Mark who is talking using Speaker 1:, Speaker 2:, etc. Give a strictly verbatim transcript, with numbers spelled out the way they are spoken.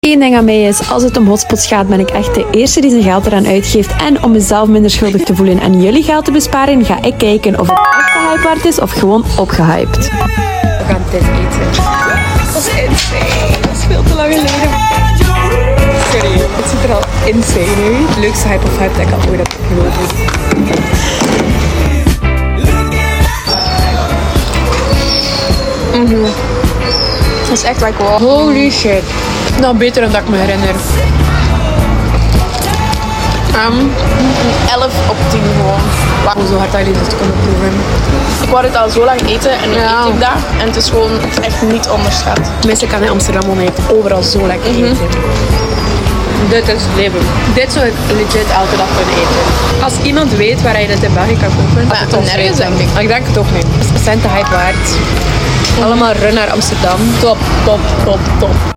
Speaker 1: Eén ding aan mij is, als het om hotspots gaat, ben ik echt de eerste die zijn geld eraan uitgeeft. En om mezelf minder schuldig te voelen en jullie geld te besparen, ga ik kijken of het echt de hype waard is of gewoon opgehyped.
Speaker 2: We gaan dit eten. Dat is insane. Dat is veel te lang geleden. Sorry, het ziet er al insane uit. Het leukste hype of hype dat ik al ooit heb gelopen. Mhm. Dat is echt wat ik wou. Holy shit. Nou, beter dan dat ik me herinner. Um, elf op tien gewoon. Wow. Zo hard dat jullie dit kunnen proeven. Ik wou het al zo lang eten en nu ja. eet ik dat. En het is gewoon echt niet onderschat. Tenminste, ik kan in Amsterdam wonen, je hebt overal zo lekker eten. Mm-hmm. Dit is het leven. Dit zou ik legit elke dag kunnen eten. Als iemand weet waar je dit in België kan kopen, ja, het nergens denk ik. Ik denk het ook niet. Het is cent de hype waard. Mm-hmm. Allemaal run naar Amsterdam. Top, top, top, top.